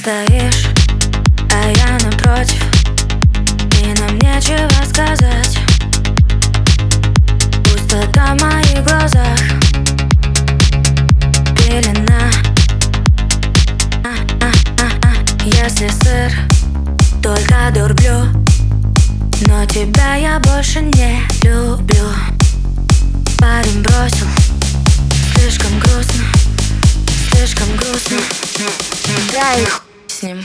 стоишь, а я напротив, и нам нечего сказать. Пустота в моих глазах, пелена. Если сыр, только дурблю, но тебя я больше не люблю. Парень бросил, слишком грустно, слишком грустно. Да и хуй с ним.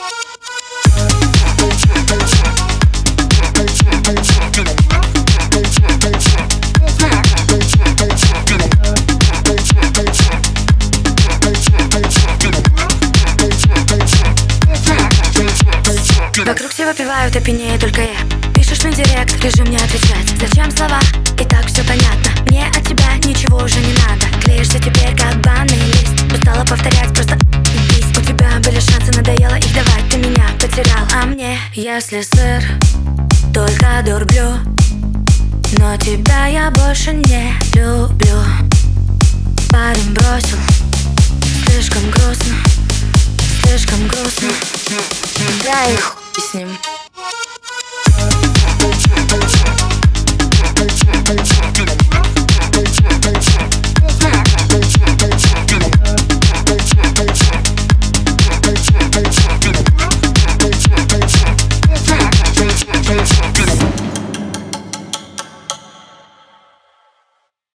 Вокруг все выпивают, опьянее только я. Пишешь на директ, режим не отвечать. Зачем слова? И так все понятно. Мне от тебя ничего уже не надо. Клеишься теперь как банный лист. Устала повторять, просто ебись. У тебя были шансы, надоело их давать. Ты меня потерял, а мне, если сыр, только дурблю, но тебя я больше не люблю. Парень бросил, слишком грустно, слишком грустно. Да и хуй с ним.